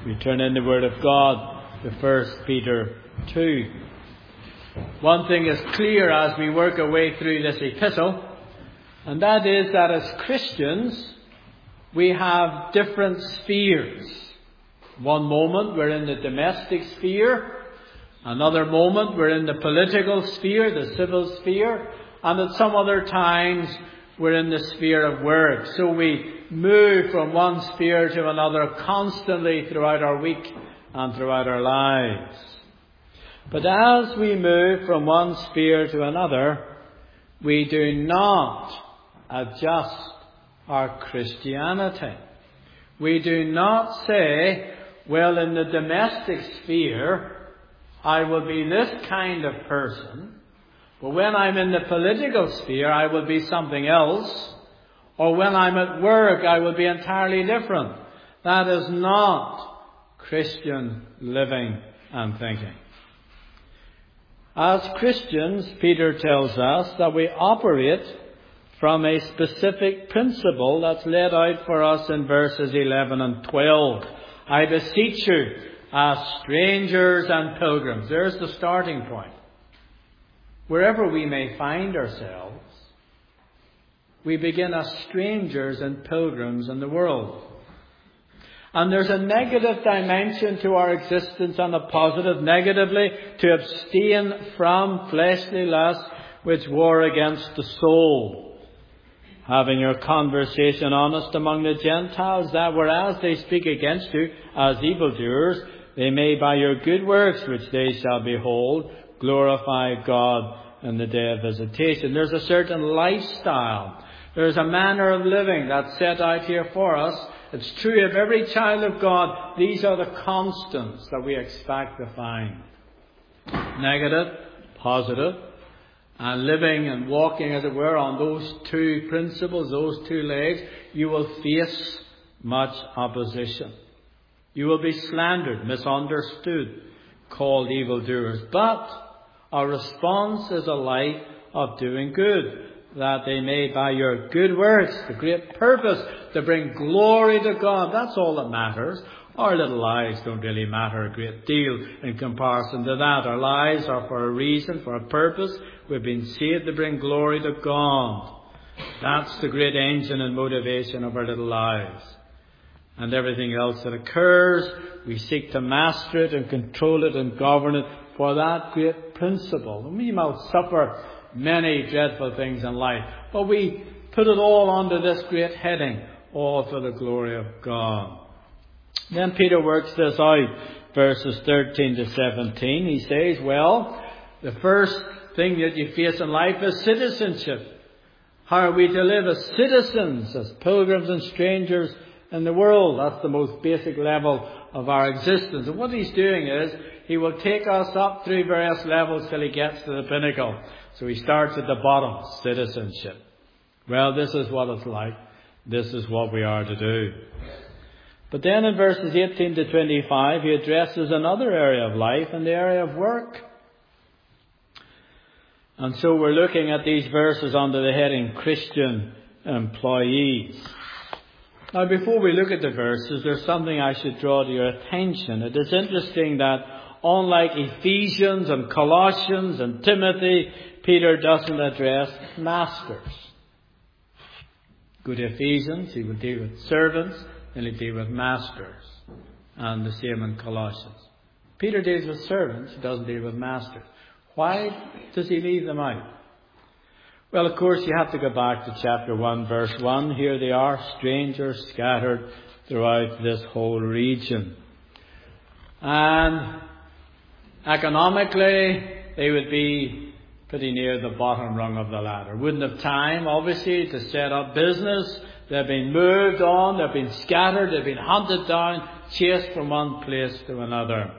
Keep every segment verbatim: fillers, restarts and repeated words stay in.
We turn in the Word of God to First Peter two. One thing is clear as we work our way through this epistle, and that is that as Christians we have different spheres. One moment we're in the domestic sphere, another moment we're in the political sphere, the civil sphere, and at some other times we're in the sphere of work. So we move from one sphere to another constantly throughout our week and throughout our lives. But as we move from one sphere to another, we do not adjust our Christianity. We do not say, well, in the domestic sphere, I will be this kind of person, but when I'm in the political sphere, I will be something else. Or when I'm at work, I will be entirely different. That is not Christian living and thinking. As Christians, Peter tells us that we operate from a specific principle that's laid out for us in verses eleven and twelve. I beseech you, as strangers and pilgrims. There's the starting point. Wherever we may find ourselves, we begin as strangers and pilgrims in the world. And there's a negative dimension to our existence and a positive. Negatively, to abstain from fleshly lusts which war against the soul. Having your conversation honest among the Gentiles, that whereas they speak against you as evildoers, they may by your good works which they shall behold, glorify God in the day of visitation. There's a certain lifestyle. There's a manner of living that's set out here for us. It's true of every child of God. These are the constants that we expect to find. Negative, positive, and living and walking, as it were, on those two principles, those two legs, you will face much opposition. You will be slandered, misunderstood, called evildoers. But our response is a life of doing good, that they may by your good works, the great purpose to bring glory to God. That's all that matters. Our little lives don't really matter a great deal in comparison to that. Our lives are for a reason, for a purpose. We've been saved to bring glory to God. That's the great engine and motivation of our little lives. And everything else that occurs, we seek to master it and control it and govern it for that great principle. And we might suffer many dreadful things in life, but we put it all under this great heading, all for the glory of God. Then Peter works this out, verses thirteen to seventeen. He says, well, the first thing that you face in life is citizenship. How are we to live as citizens, as pilgrims and strangers in the world? That's the most basic level of our existence. And what he's doing is, he will take us up through various levels till he gets to the pinnacle. So he starts at the bottom, citizenship. Well, this is what it's like. This is what we are to do. But then in verses eighteen to twenty-five, he addresses another area of life, in the area of work. And so we're looking at these verses under the heading Christian employees. Now, before we look at the verses, there's something I should draw to your attention. It is interesting that unlike Ephesians and Colossians and Timothy, Peter doesn't address masters. Go to Ephesians, he will deal with servants, and he'll deal with masters. And the same in Colossians. Peter deals with servants, he doesn't deal with masters. Why does he leave them out? Well, of course, you have to go back to chapter one, verse one. Here they are, strangers scattered throughout this whole region. And economically, they would be pretty near the bottom rung of the ladder. Wouldn't have time, obviously, to set up business. They've been moved on, they've been scattered, they've been hunted down, chased from one place to another.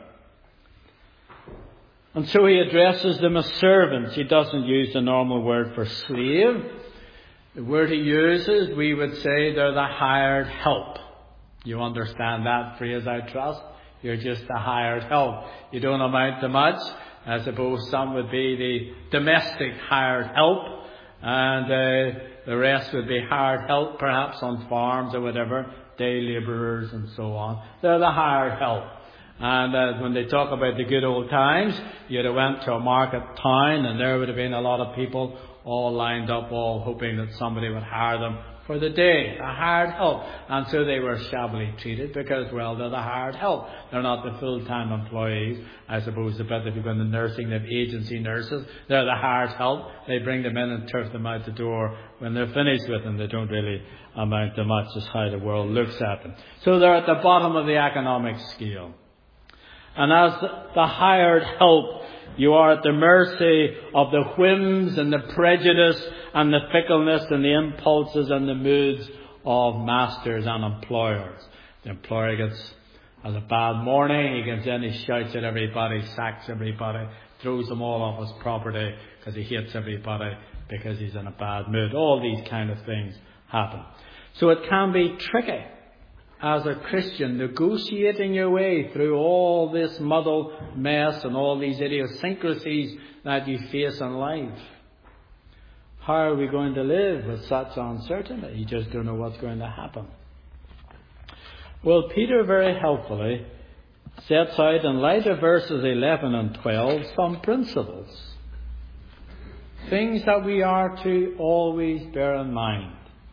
And so he addresses them as servants. He doesn't use the normal word for slave. The word he uses, we would say they're the hired help. You understand that phrase, I trust? You're just a hired help. You don't amount to much. I suppose some would be the domestic hired help, and uh, the rest would be hired help, perhaps on farms or whatever. day labourers and so on. They're the hired help. And uh, when they talk about the good old times, you'd have went to a market town and there would have been a lot of people all lined up, all hoping that somebody would hire them for the day, a hired help. And so they were shabbily treated because, well, they're the hired help. They're not the full-time employees. I suppose the bit if you go into nursing, they have agency nurses. They're the hired help. They bring them in and turf them out the door when they're finished with them. They don't really amount to much as how the world looks at them. So they're at the bottom of the economic scale. And as the hired help, you are at the mercy of the whims and the prejudice and the fickleness and the impulses and the moods of masters and employers. The employer gets, has a bad morning, he gets in, he shouts at everybody, sacks everybody, throws them all off his property because he hates everybody because he's in a bad mood. All these kind of things happen. So it can be tricky as a Christian, negotiating your way through all this muddled mess and all these idiosyncrasies that you face in life. How are we going to live with such uncertainty? You just don't know what's going to happen. Well, Peter very helpfully sets out in light of verses eleven and twelve some principles. Things that we are to always bear in mind.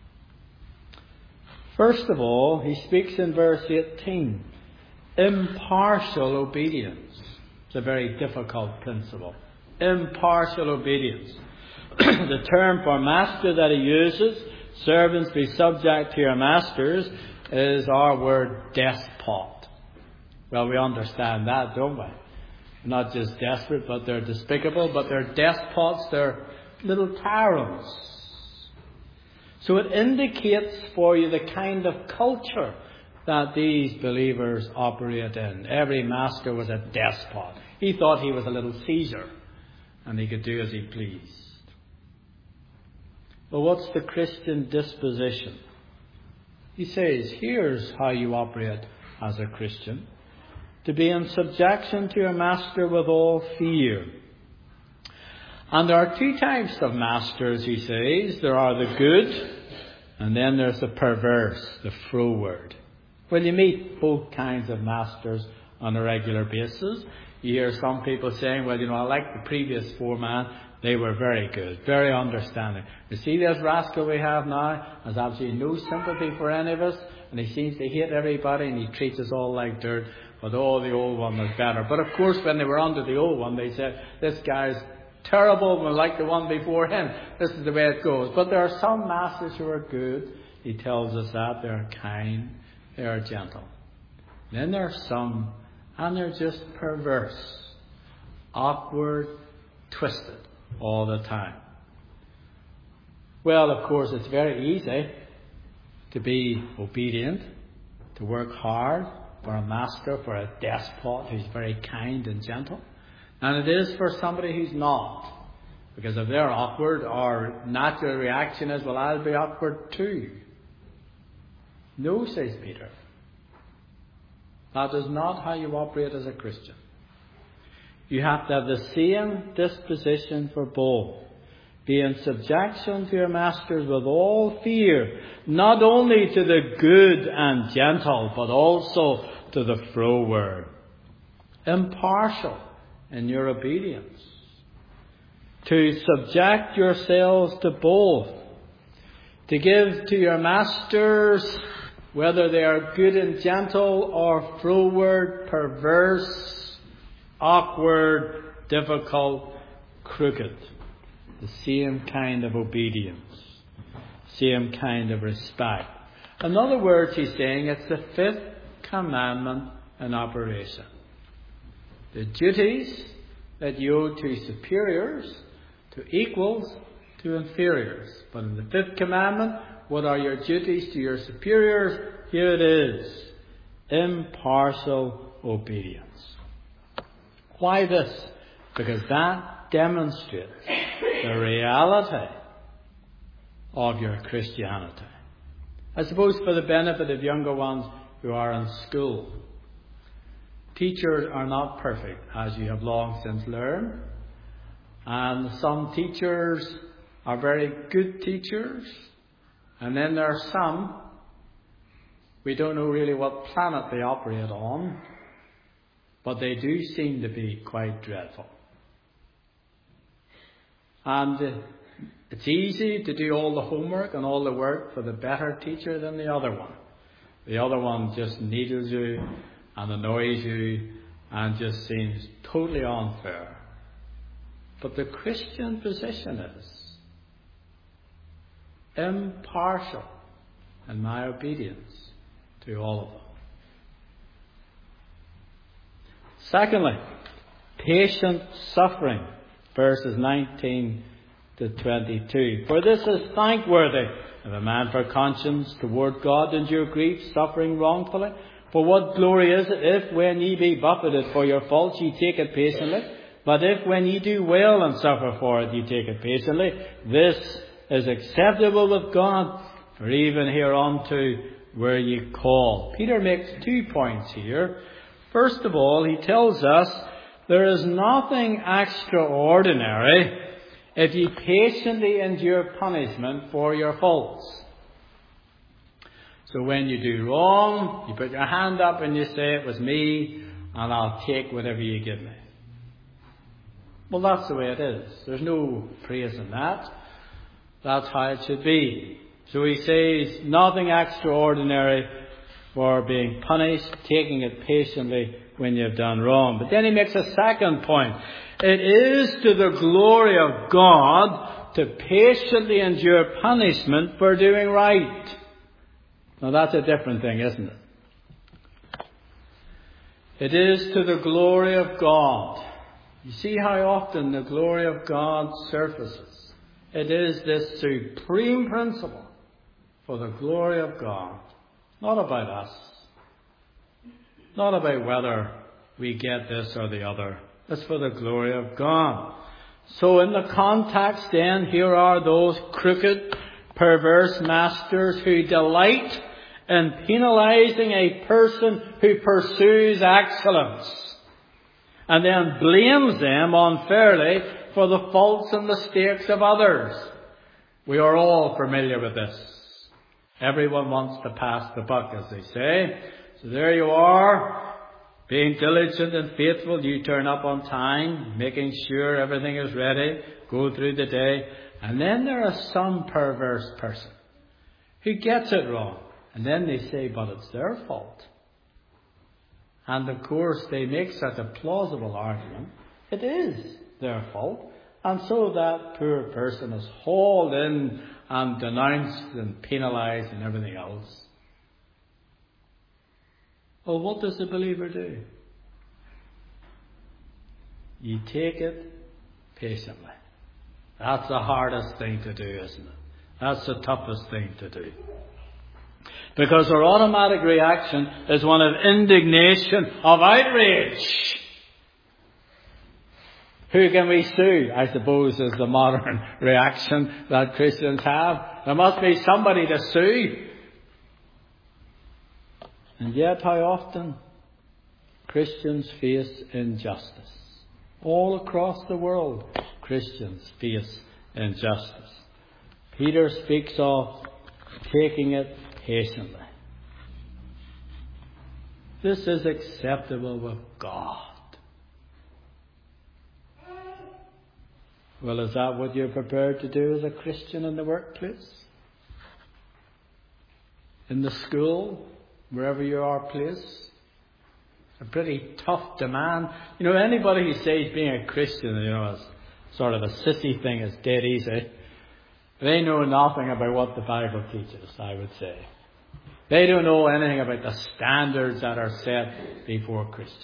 First of all, he speaks in verse eighteen, impartial obedience. It's a very difficult principle. Impartial obedience. The term for master that he uses, servants be subject to your masters, is our word despot. Well, we understand that, don't we? Not just desperate, but they're despicable, but they're despots, they're little tyrants. So it indicates for you the kind of culture that these believers operate in. Every master was a despot. He thought he was a little Caesar and he could do as he pleased. Well, what's the Christian disposition? He says, here's how you operate as a Christian. To be in subjection to your master with all fear. And there are two types of masters, he says. There are the good, and then there's the perverse, the froward. Well, you meet both kinds of masters on a regular basis. You hear some people saying, well, you know, I like the previous four men. They were very good, very understanding. You see this rascal we have now has absolutely no sympathy for any of us, and he seems to hate everybody, and he treats us all like dirt. But oh, the old one was better. But of course, when they were under the old one, they said, this guy's terrible, and like the one before him. This is the way it goes. But there are some masters who are good. He tells us that. They're kind. They are gentle. And then there are some, and they're just perverse. Awkward, twisted all the time. Well, of course, it's very easy to be obedient, to work hard for a master, for a despot who's very kind and gentle. And it is for somebody who's not. Because if they're awkward, our natural reaction is, well, I'll be awkward too. No, says Peter. That is not how you operate as a Christian. You have to have the same disposition for both. Be in subjection to your masters with all fear, not only to the good and gentle, but also to the froward. Impartial in your obedience. To subject yourselves to both. To give to your masters, whether they are good and gentle or froward, perverse, awkward, difficult, crooked. The same kind of obedience. Same kind of respect. In other words, he's saying it's the fifth commandment in operation. The duties that you owe to superiors, to equals, to inferiors. But in the fifth commandment, what are your duties to your superiors? Here it is. Impartial obedience. Why this? Because that demonstrates the reality of your Christianity. I suppose for the benefit of younger ones who are in school, teachers are not perfect, as you have long since learned. And some teachers are very good teachers. And then there are some We don't know really what planet they operate on, but they do seem to be quite dreadful. And it's easy to do all the homework and all the work for the better teacher than the other one. The other one just needles you and annoys you and just seems totally unfair. But the Christian position is impartial in my obedience to all of them. Secondly, patient suffering, verses nineteen to twenty-two. For this is thankworthy, if a man for conscience toward God endure grief, suffering wrongfully. For what glory is it if, when ye be buffeted for your faults, ye take it patiently? But if, when ye do well and suffer for it, ye take it patiently, this is acceptable with God. For even hereunto were ye called. Peter makes two points here. First of all, he tells us there is nothing extraordinary if ye patiently endure punishment for your faults. So when you do wrong, you put your hand up and you say, it was me, and I'll take whatever you give me. Well, that's the way it is. There's no praise in that. That's how it should be. So he says, nothing extraordinary for being punished, taking it patiently when you've done wrong. But then he makes a second point. It is to the glory of God to patiently endure punishment for doing right. Now that's a different thing, isn't it? It is to the glory of God. You see how often the glory of God surfaces. It is this supreme principle for the glory of God. Not about us. Not about whether we get this or the other. It's for the glory of God. So in the context then, here are those crooked, perverse masters who delight in penalizing a person who pursues excellence, and then blames them unfairly for the faults and mistakes of others. We are all familiar with this. Everyone wants to pass the buck, as they say. So there you are, being diligent and faithful. You turn up on time, making sure everything is ready, go through the day. And then there is some perverse person who gets it wrong. And then they say, but it's their fault. And of course, they make such a plausible argument. It is their fault. And so that poor person is hauled in and denounced and penalized and everything else. Well, what does the believer do? You take it patiently. That's the hardest thing to do, isn't it? That's the toughest thing to do. Because our automatic reaction is one of indignation, of outrage. Who can we sue? I suppose is the modern reaction that Christians have. There must be somebody to sue. And yet how often Christians face injustice. All across the world, Christians face injustice. Peter speaks of taking it patiently. This is acceptable with God. Well, is that what you're prepared to do as a Christian in the workplace? In the school? Wherever you are placed? A pretty tough demand. You know, anybody who says being a Christian, you know, is sort of a sissy thing, is dead easy. They know nothing about what the Bible teaches, I would say. They don't know anything about the standards that are set before Christians.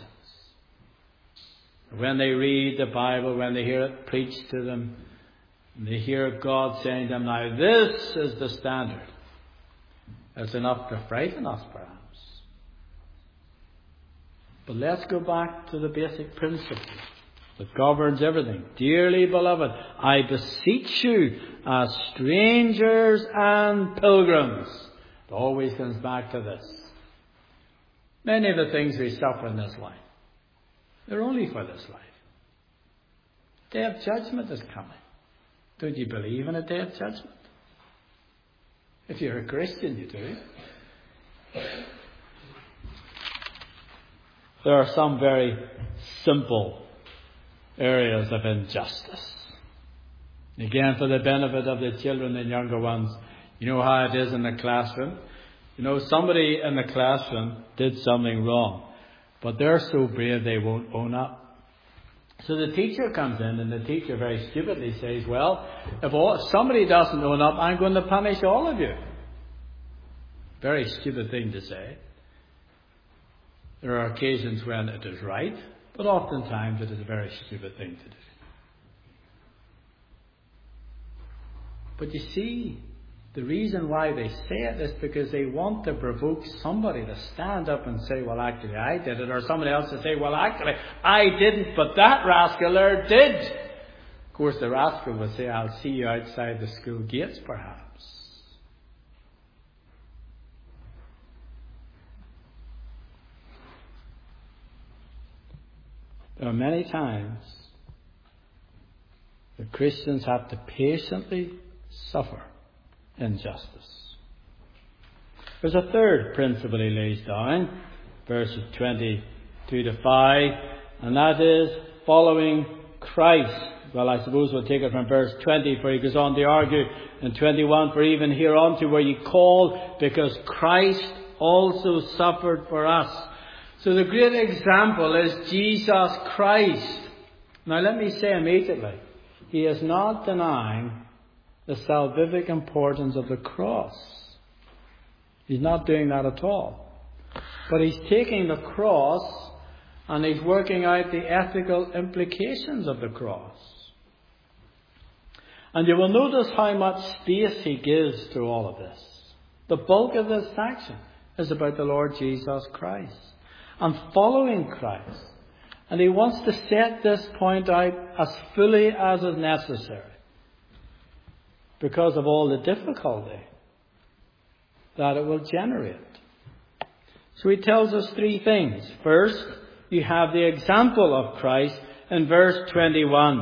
When they read the Bible, when they hear it preached to them, they hear God saying to them, now this is the standard. It's enough to frighten us, perhaps. But let's go back to the basic principle that governs everything. Dearly beloved, I beseech you as strangers and pilgrims. It always comes back to this. Many of the things we suffer in this life, they're only for this life. Day of judgment is coming. Don't you believe in a day of judgment? If you're a Christian, you do. There are some very simple areas of injustice. Again, for the benefit of the children and younger ones, you know how it is in the classroom. You know, somebody in the classroom did something wrong, but they're so brave they won't own up. So the teacher comes in, and the teacher very stupidly says, well, if, all, if somebody doesn't own up, I'm going to punish all of you. Very stupid thing to say. There are occasions when it is right, but oftentimes it is a very stupid thing to do. But you see, the reason why they say it is because they want to provoke somebody to stand up and say, well, actually, I did it. Or somebody else to say, well, actually, I didn't, but that rascal there did. Of course, the rascal will say, I'll see you outside the school gates, perhaps. There are many times that Christians have to patiently suffer injustice. There's a third principle he lays down, verses twenty-two to five, and that is following Christ. Well, I suppose we'll take it from verse twenty, where he goes on to argue, and twenty-one, for even hereunto were ye called, because Christ also suffered for us. So the great example is Jesus Christ. Now let me say immediately, he is not denying the salvific importance of the cross. He's not doing that at all. But he's taking the cross and he's working out the ethical implications of the cross. And you will notice how much space he gives to all of this. The bulk of this section is about the Lord Jesus Christ and following Christ. And he wants to set this point out as fully as is necessary, because of all the difficulty that it will generate. So he tells us three things. First, you have the example of Christ in verse twenty-one.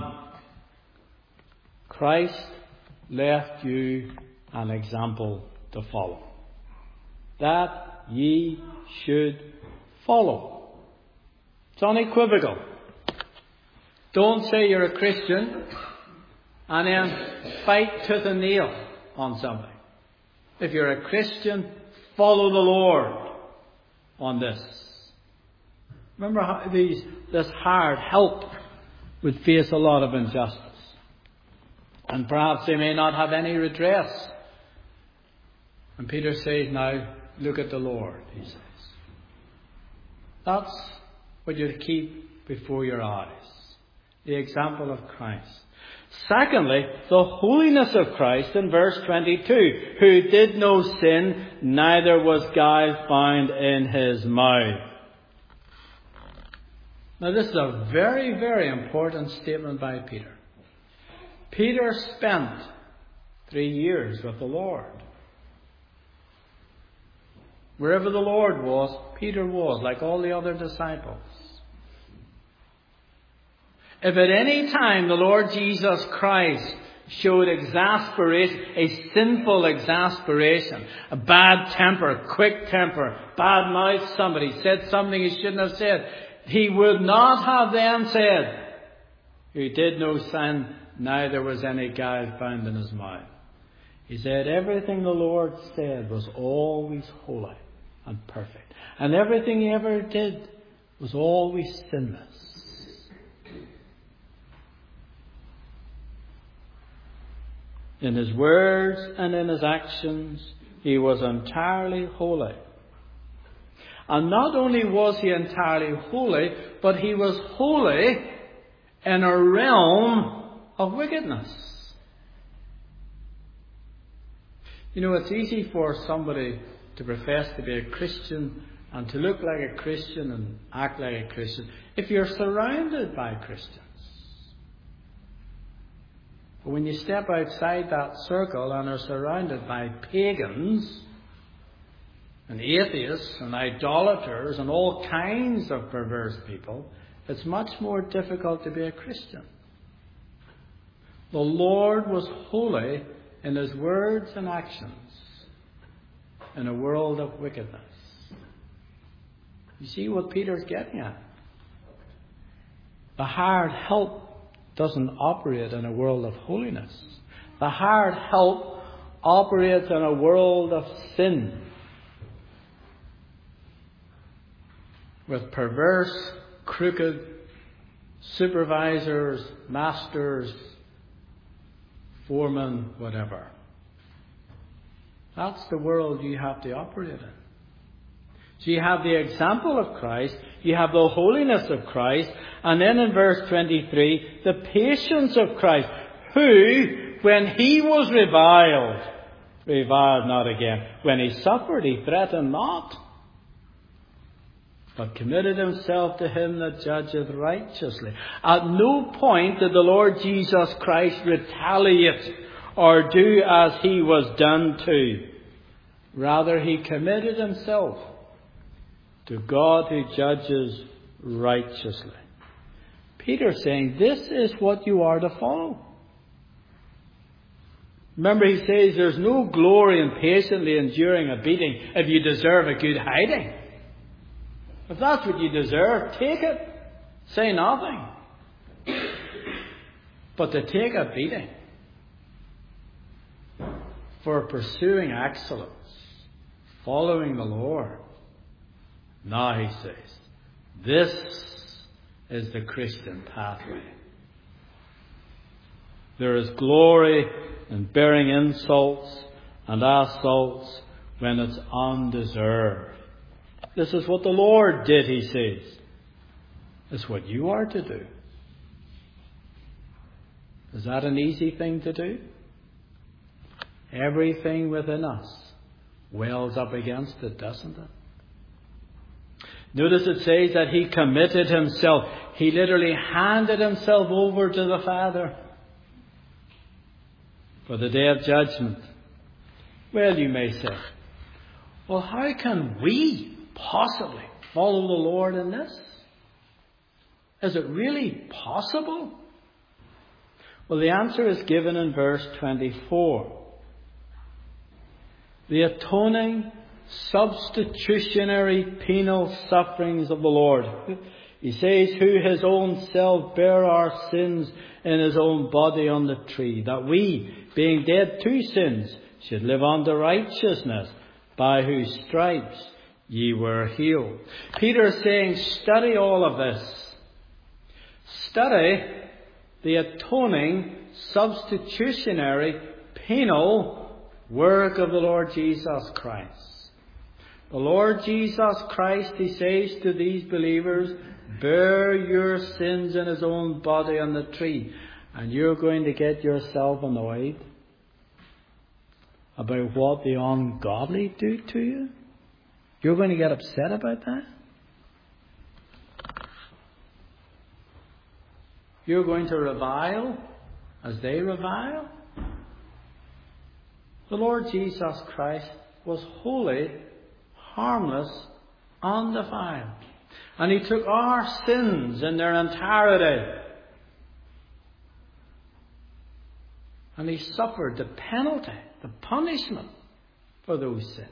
Christ left you an example to follow, that ye should follow. It's unequivocal. Don't say you're a Christian and then fight tooth and nail on something. If you're a Christian, follow the Lord on this. Remember how these, this hired help would face a lot of injustice. And perhaps they may not have any redress. And Peter says, now look at the Lord, he says. That's what you keep before your eyes. The example of Christ. Secondly, the holiness of Christ in verse twenty-two, who did no sin, neither was guile found in his mouth. Now this is a very, very important statement by Peter. Peter spent three years with the Lord. Wherever the Lord was, Peter was, like all the other disciples. If at any time the Lord Jesus Christ showed exasperation, a sinful exasperation, a bad temper, quick temper, bad mouth, somebody said something he shouldn't have said, he would not have then said, who did no sin, neither was any guile found in his mouth. He said everything the Lord said was always holy and perfect. And everything he ever did was always sinless. In his words and in his actions, he was entirely holy. And not only was he entirely holy, but he was holy in a realm of wickedness. You know, it's easy for somebody to profess to be a Christian and to look like a Christian and act like a Christian if you're surrounded by Christians. But when you step outside that circle and are surrounded by pagans and atheists and idolaters and all kinds of perverse people, it's much more difficult to be a Christian. The Lord was holy in his words and actions in a world of wickedness. You see what Peter's getting at? The hired help doesn't operate in a world of holiness. The hired help operates in a world of sin, with perverse, crooked supervisors, masters, foremen, whatever. That's the world you have to operate in. So you have the example of Christ, you have the holiness of Christ, and then in verse twenty-three, the patience of Christ, who, when he was reviled, reviled not again. When he suffered, he threatened not, but committed himself to him that judgeth righteously. At no point did the Lord Jesus Christ retaliate or do as he was done to. Rather, he committed himself to God who judges righteously. Peter's saying, this is what you are to follow. Remember, he says there's no glory in patiently enduring a beating if you deserve a good hiding. If that's what you deserve, take it. Say nothing. But to take a beating for pursuing excellence, following the Lord, now he says, this is the Christian pathway. There is glory in bearing insults and assaults when it's undeserved. This is what the Lord did, he says. It's what you are to do. Is that an easy thing to do? Everything within us wells up against it, doesn't it? Notice it says that he committed himself. He literally handed himself over to the Father for the day of judgment. Well, you may say, well, how can we possibly follow the Lord in this? Is it really possible? Well, the answer is given in verse twenty-four. The atoning, substitutionary, penal sufferings of the Lord. He says, who his own self bare our sins in his own body on the tree, that we, being dead to sins, should live unto righteousness, by whose stripes ye were healed. Peter is saying, study all of this. Study the atoning, substitutionary, penal work of the Lord Jesus Christ. The Lord Jesus Christ, he says to these believers, bear your sins in his own body on the tree. And you're going to get yourself annoyed about what the ungodly do to you? You're going to get upset about that? You're going to revile as they revile? The Lord Jesus Christ was holy, harmless, undefiled. And he took our sins in their entirety. And he suffered the penalty, the punishment for those sins.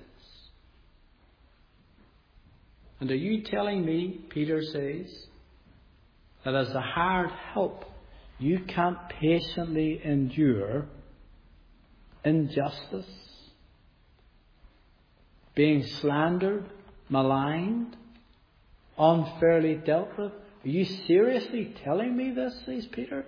And are you telling me, Peter says, that as a hired help, you can't patiently endure injustice, being slandered, maligned, unfairly dealt with? Are you seriously telling me this, says Peter?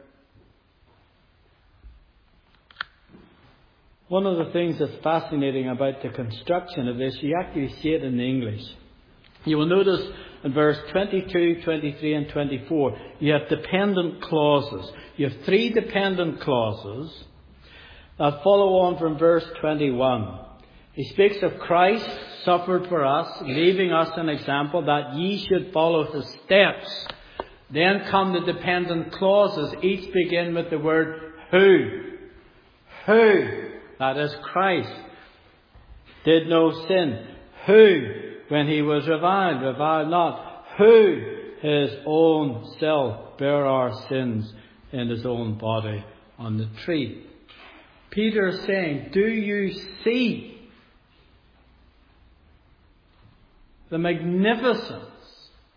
One of the things that's fascinating about the construction of this, you actually see it in the English. You will notice in verse twenty-two, twenty-three and twenty-four, you have dependent clauses. You have three dependent clauses that follow on from verse twenty-one. He speaks of Christ suffered for us, leaving us an example that ye should follow his steps. Then come the dependent clauses. Each begin with the word who. Who, that is Christ, did no sin. Who, when he was reviled, reviled not. Who, his own self, bare our sins in his own body on the tree. Peter is saying, do you see the magnificence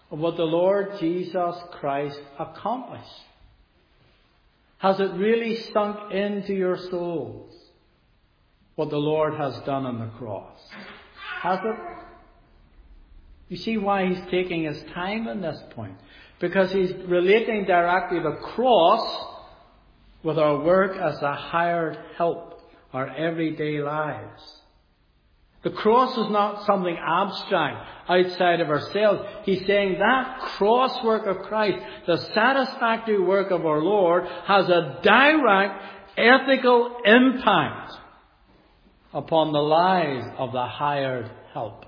of what the Lord Jesus Christ accomplished? Has it really sunk into your souls what the Lord has done on the cross? Has it? You see why he's taking his time on this point. Because he's relating directly the cross with our work as a hired help, our everyday lives. The cross is not something abstract outside of ourselves. He's saying that cross work of Christ, the satisfactory work of our Lord, has a direct ethical impact upon the lives of the hired help.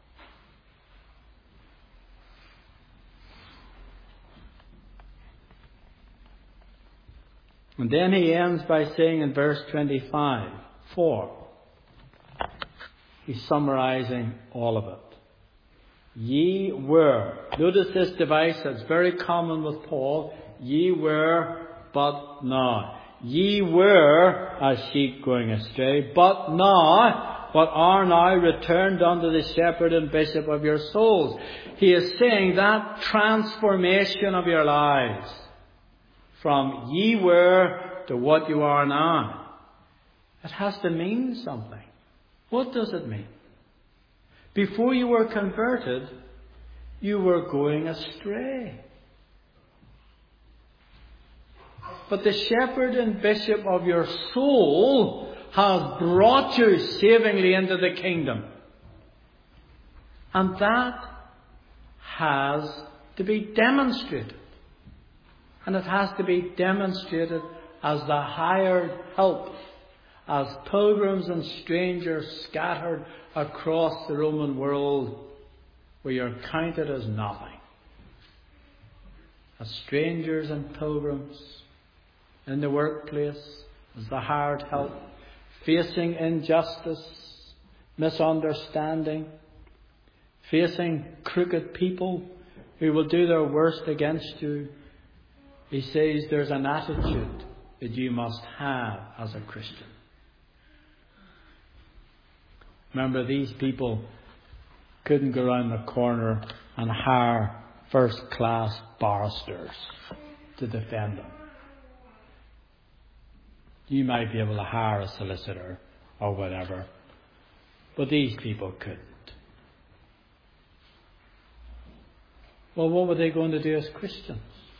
And then he ends by saying in verse twenty-five, for, he's summarizing all of it. Ye were. Notice this device that's very common with Paul. Ye were, but now. Ye were as sheep going astray, but now, but are now returned unto the shepherd and bishop of your souls. He is saying that transformation of your lives from ye were to what you are now, it has to mean something. What does it mean? Before you were converted, you were going astray. But the shepherd and bishop of your soul has brought you savingly into the kingdom. And that has to be demonstrated. And it has to be demonstrated as the hired help, as pilgrims and strangers scattered across the Roman world, where you're counted as nothing. As strangers and pilgrims in the workplace, as the hired help, facing injustice, misunderstanding, facing crooked people who will do their worst against you. He says there's an attitude that you must have as a Christian. Remember, these people couldn't go around the corner and hire first-class barristers to defend them. You might be able to hire a solicitor or whatever, but these people couldn't. Well, what were they going to do as Christians?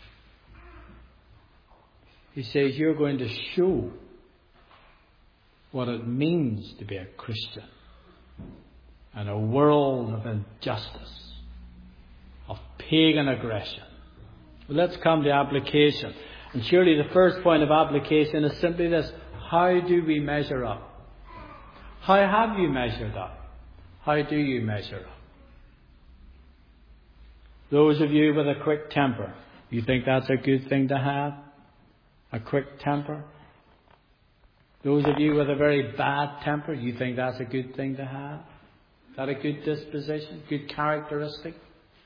He says you're going to show what it means to be a Christian in a world of injustice, of pagan aggression. Well, let's come to application. And surely the first point of application is simply this: how do we measure up? How have you measured up? How do you measure up? Those of you with a quick temper, you think that's a good thing to have? A quick temper? Those of you with a very bad temper, you think that's a good thing to have? Is that a good disposition? Good characteristic?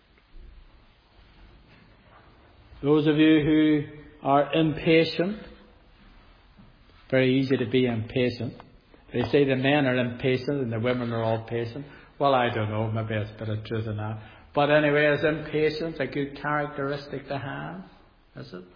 Those of you who are impatient, very easy to be impatient. They say the men are impatient and the women are all patient. Well, I don't know, maybe it's a bit of truth in that. But anyway, is impatience a good characteristic to have? Is it?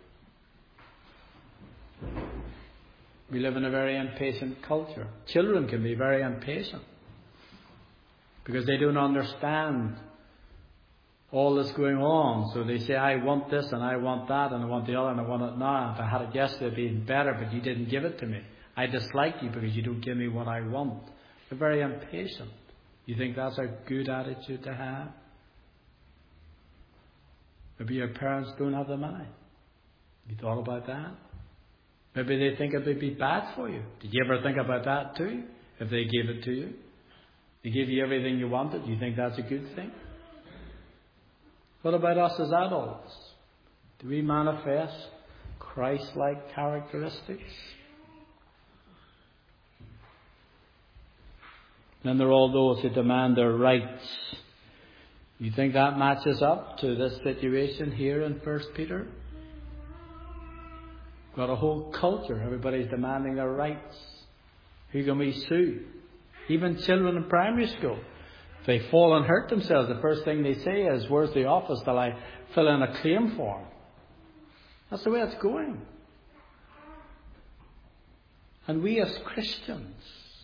We live in a very impatient culture. Children can be very impatient because they don't understand all that's going on. So they say, I want this and I want that and I want the other and I want it now. If I had it yesterday, it'd be better, but you didn't give it to me. I dislike you because you don't give me what I want. They're very impatient. You think that's a good attitude to have? Maybe your parents don't have the money. You thought about that? Maybe they think it would be bad for you. Did you ever think about that too? If they gave it to you? They give you everything you wanted. You think that's a good thing? What about us as adults? Do we manifest Christ-like characteristics? Then there are all those who demand their rights. You think that matches up to this situation here in First Peter? Got a whole culture. Everybody's demanding their rights. Who can we sue? Even children in primary school. If they fall and hurt themselves, the first thing they say is, where's the office that I fill in a claim form? That's the way it's going. And we as Christians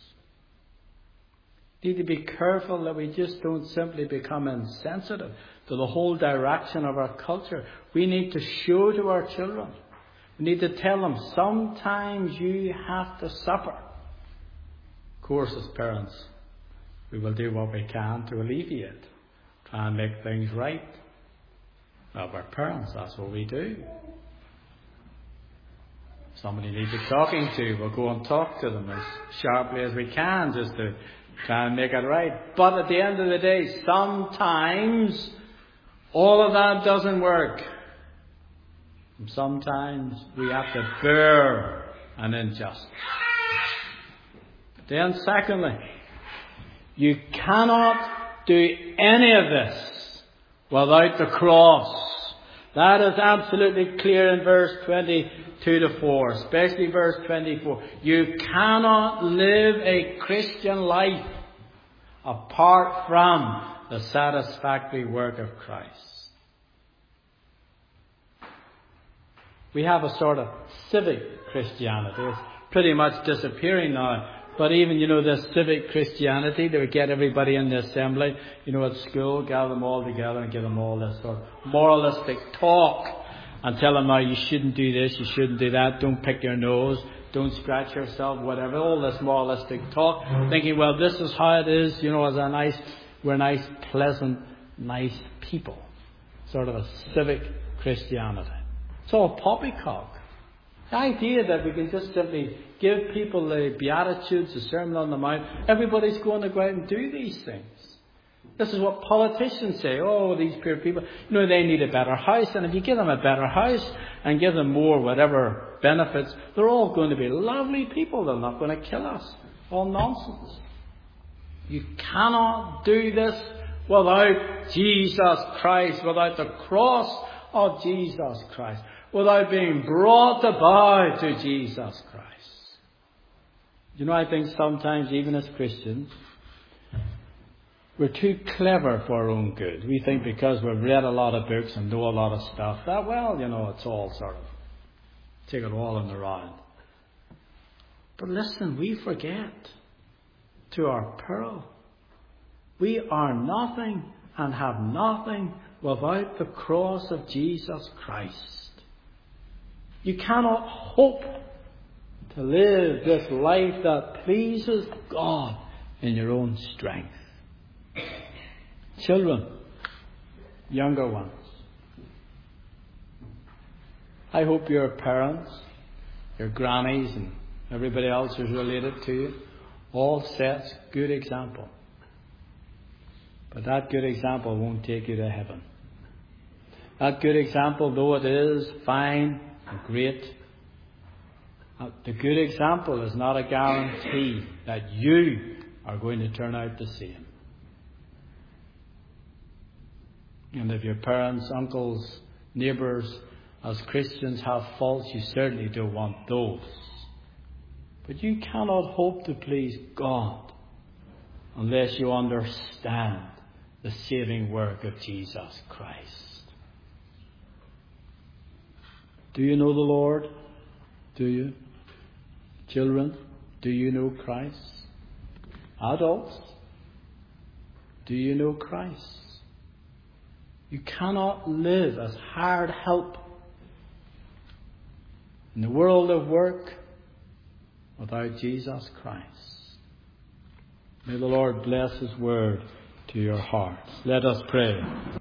need to be careful that we just don't simply become insensitive to the whole direction of our culture. We need to show to our children. We need to tell them, sometimes you have to suffer. Of course, as parents, we will do what we can to alleviate, try and make things right. Well, we're parents, that's what we do. Somebody needs to talking to, we'll go and talk to them as sharply as we can just to try and make it right. But at the end of the day, sometimes all of that doesn't work. And sometimes we have to bear an injustice. Then secondly, you cannot do any of this without the cross. That is absolutely clear in verse twenty-two to four, especially verse twenty-four. You cannot live a Christian life apart from the satisfactory work of Christ. We have a sort of civic Christianity. It's pretty much disappearing now. But even, you know, this civic Christianity, they would get everybody in the assembly, you know, at school, gather them all together and give them all this sort of moralistic talk and tell them, now you shouldn't do this, you shouldn't do that, don't pick your nose, don't scratch yourself, whatever, all this moralistic talk, thinking, well, this is how it is, you know, as a nice, we're nice, pleasant, nice people. Sort of a civic Christianity. It's all poppycock. The idea that we can just simply give people the Beatitudes, the Sermon on the Mount, everybody's going to go out and do these things. This is what politicians say. Oh, these poor people, you know, they need a better house. And if you give them a better house and give them more whatever benefits, they're all going to be lovely people. They're not going to kill us. All nonsense. You cannot do this without Jesus Christ, without the cross of Jesus Christ, without being brought about to Jesus Christ. You know, I think sometimes, even as Christians, we're too clever for our own good. We think because we've read a lot of books and know a lot of stuff, that, well, you know, it's all sort of, take it all in the round. But listen, we forget, to our peril. We are nothing and have nothing without the cross of Jesus Christ. You cannot hope to live this life that pleases God in your own strength. Children, younger ones, I hope your parents, your grannies and everybody else who's related to you all sets good example. But that good example won't take you to heaven. That good example, though it is fine and great, the good example is not a guarantee that you are going to turn out the same. And if your parents, uncles, neighbours, as Christians have faults, you certainly don't want those. But you cannot hope to please God unless you understand the saving work of Jesus Christ. Do you know the Lord? Do you? Children, do you know Christ? Adults, do you know Christ? You cannot live as hired help in the world of work without Jesus Christ. May the Lord bless His word to your hearts. Let us pray.